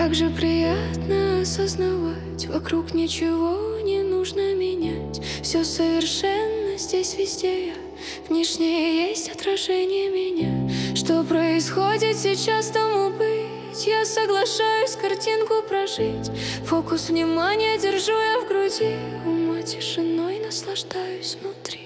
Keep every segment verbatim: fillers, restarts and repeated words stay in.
Как же приятно осознавать, вокруг ничего не нужно менять. Все совершенно здесь везде я, внешне есть отражение меня. Что происходит сейчас, тому быть. Я соглашаюсь картинку прожить. Фокус внимания держу я в груди. Ума тишиной наслаждаюсь внутри.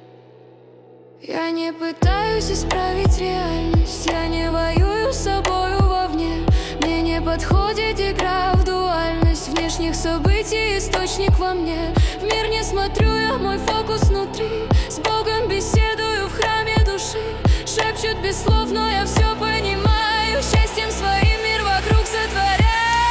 Я не пытаюсь исправить реальность, я не воюю с собою вовне. Мне не подходит игра в дуальность внешних событий, источник во мне. В мир не смотрю я, мой фокус внутри. С Богом беседую в храме души. Шепчут без слов, но я все понимаю. Счастьем своим мир вокруг сотворяю.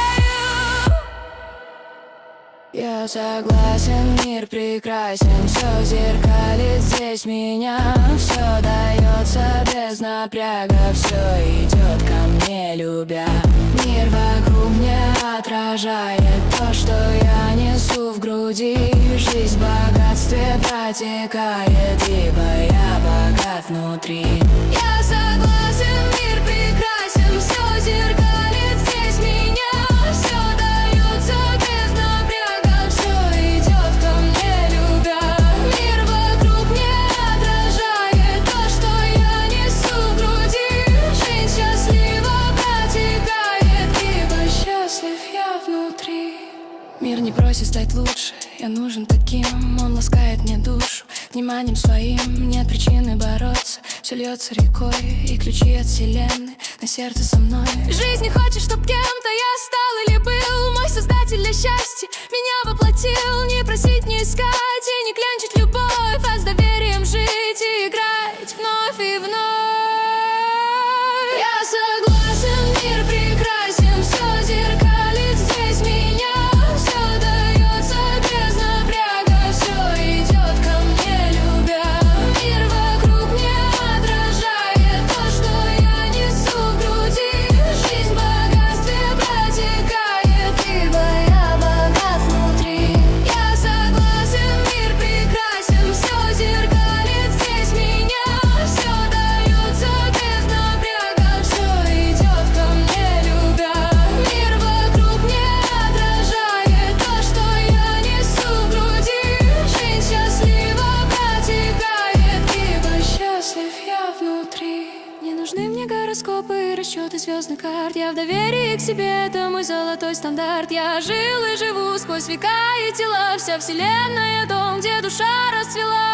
Я согласен, мир прекрасен, все зеркалит здесь меня. Все дается без напряга, все идет ко мне, любя. Мир вокруг мне отражает то, что я несу в груди. Жизнь в богатстве протекает, ибо я богат внутри. Я согласен, мир прекрасен, все зеркалит здесь меня. Все дается без напряга, все идет ко мне, любя. Мир вокруг мне отражает то, что я несу в груди. Жизнь счастлива протекает, ибо счастлив я внутри. Мир не просит стать лучше, я нужен таким. Он ласкает мне душу вниманием своим. Нет причины бороться, все льется рекой. И ключи от вселенной на сердце со мной. Жизнь не хочет, чтоб кем-то я стал или был. Мой создатель для счастья меня воплотил. Не просить, не искать и не клянчить любовь, а с доверием жить и играть вновь и вновь. Я согласен, мир прекрасен, все зеркалит здесь меня. Все дается без напряга, все идет ко мне, любя. Мир вокруг мне отражает то, что я несу в груди. Жизнь в богатстве протекает, ибо я богат внутри. Я согласен, мир прекрасен, все зеркалит здесь меня. Все дается без напряга, все идет ко мне, любя. Мир вокруг мне отражает то, что я несу в груди. Жизнь счастлива протекает, ибо счастлив я внутри. Не нужны мне гороскопы и расчеты звездных карт. Я в доверии к себе, это мой золотой стандарт. Я жил и живу сквозь века и тела. Вся вселенная дом, где душа расцвела.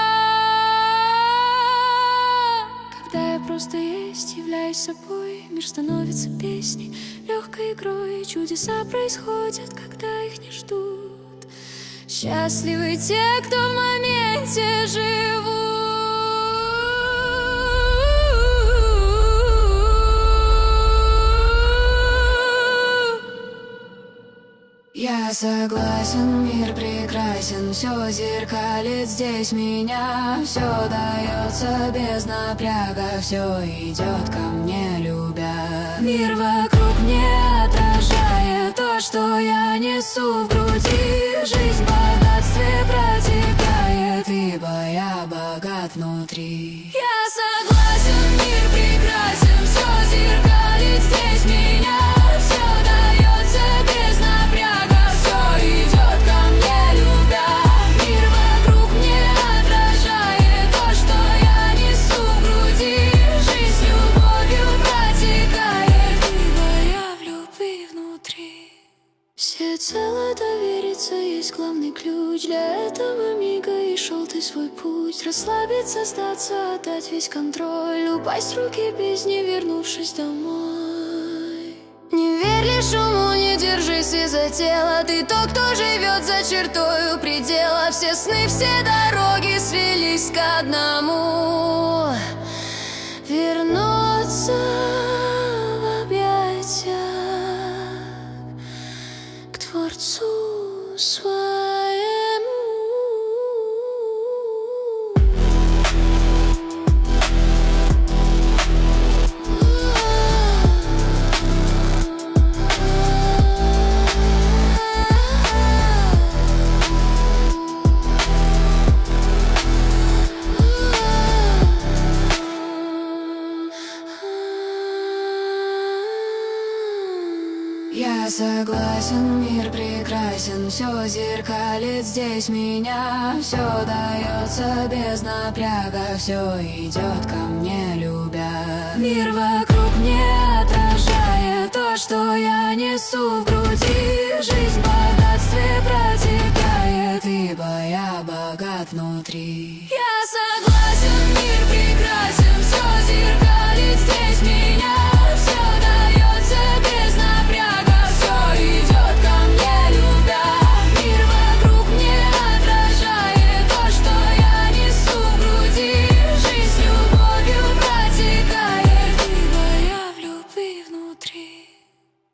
Когда я просто есть, являюсь собой, мир становится песней, легкой игрой. Чудеса происходят, когда их не ждут. Счастливы те, кто в моменте живут. Я согласен, мир прекрасен, все зеркалит здесь меня. Все дается без напряга, все идет ко мне, любя. Мир вокруг мне отражает то, что я несу в груди. Жизнь в богатстве протекает, ибо я богат внутри. Я согласен, мир прекрасен, все зеркалит здесь меня. Все дается без напряга, все идет ко мне, любя. Мир вокруг мне отражает то, что я несу в груди. Жизнь с любовью протекает, ибо я в любви внутри. Всецело довериться есть главный ключ. Для этого мига и шел ты свой путь. Расслабиться, сдаться, отдать весь контроль. Упасть в руки без не вернувшись домой. Не верь лишь уму, не держись из-за тела. Ты тот, кто живет за чертою предела. Все сны, все дороги свелись к одному: вернуться в объятия к Творцу своему. согласен, мир прекрасен, все зеркалит здесь меня. Все дается без напряга, все идет ко мне, любя. Мир вокруг не отражает то, что я несу в груди.